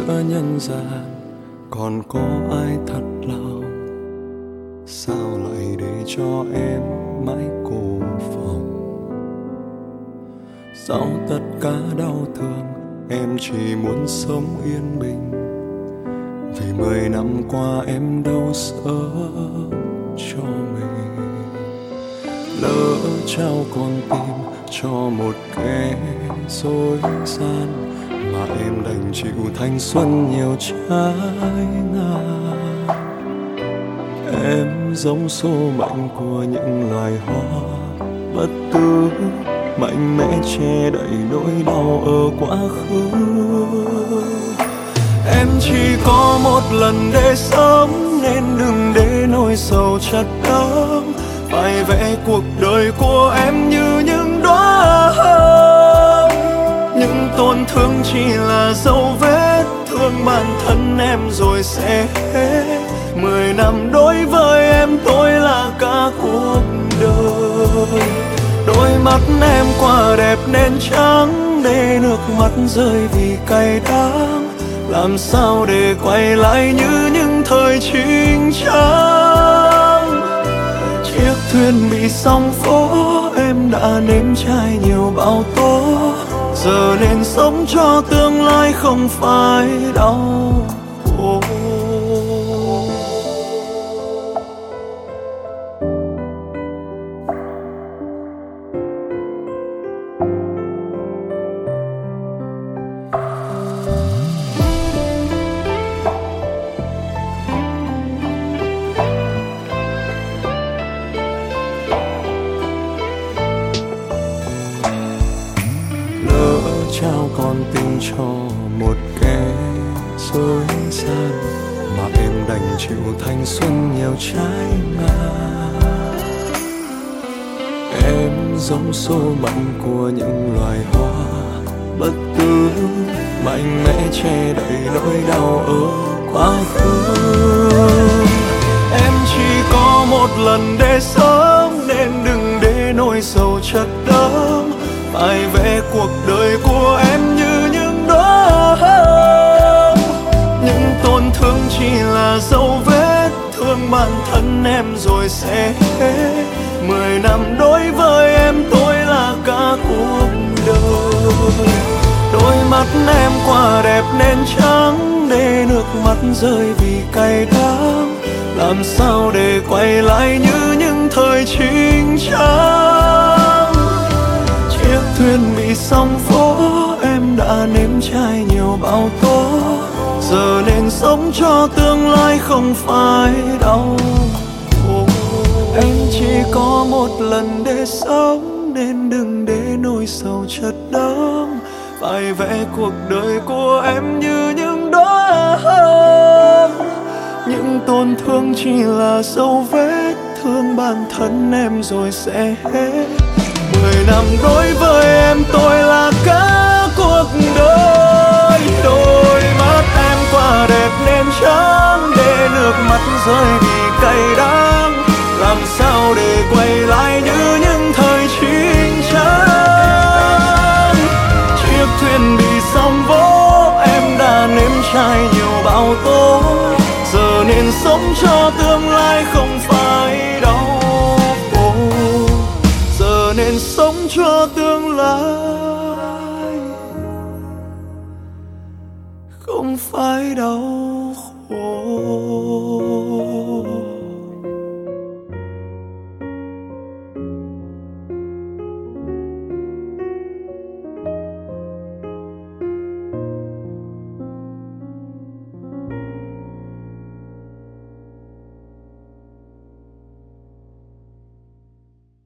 giữa nhân gian còn có ai thật lòng, sao lại để cho em mãi cô phòng. Sau tất cả đau thương em chỉ muốn sống yên bình, vì 10 năm qua em đâu sỡ cho mình. Lỡ trao con tim cho một kẻ dối gian, mà em đành chịu thanh xuân nhiều trái ngang. Em giống số mệnh của những loài hoa bất tử, mạnh mẽ che đậy nỗi đau ở quá khứ. Em chỉ có một lần để sống, nên đừng để nỗi sầu chất đắng phải vẽ cuộc đời của em như những đóa hồng. Những tổn thương chỉ là dấu vết thương bản thân em rồi sẽ hết. 10 năm đối với em tôi là cả cuộc đời. Đôi mắt em quá đẹp nên chẳng để nước mắt rơi vì cay đắng. Làm sao để quay lại như những thời chín chắn. Chiếc thuyền bị sóng vỗ, em đã nếm trải nhiều bão tố. Giờ nên sống cho tương lai không phải đau khổ. Trao con tim cho một kẻ dối gian, mà em đành chịu thanh xuân nhiều trái ngang. Em giống số mệnh của những loài hoa bất tử, mạnh mẽ che đậy nỗi đau ở quá khứ. Em chỉ có một lần để sống, nên đừng để nỗi sầu chất đắng phải vẽ cuộc đời của em như những đóa hồng. Những tổn thương chỉ là dấu vết thương bản thân em rồi sẽ hết. 10 năm đối với em tôi là cả cuộc đời. Đôi mắt em quá đẹp nên chẳng để nước mắt rơi vì cay đắng. Làm sao để quay lại như những thời chín chắn. Chiếc thuyền bị sóng vỗ, em đã nếm trải nhiều bão tố. Giờ nên sống cho tương lai không phải đau khổ. Em chỉ có một lần để sống, nên đừng để nỗi sầu chất đắng phải vẽ cuộc đời của em như những đóa hồng. Những tổn thương chỉ là dấu vết thương bản thân em rồi sẽ hết. 10 năm đối với em tôi là cả cuộc đời. Đôi mắt em quá đẹp nên chẳng để nước mắt rơi vì cay đắng. Làm sao để quay lại như những thời chín chắn. Chiếc thuyền bị sóng vỗ, em đã nếm trải nhiều bão tố. Giờ nên sống cho tương lai không phải đau khổ. Giờ nên sống cho tương lai không phải đau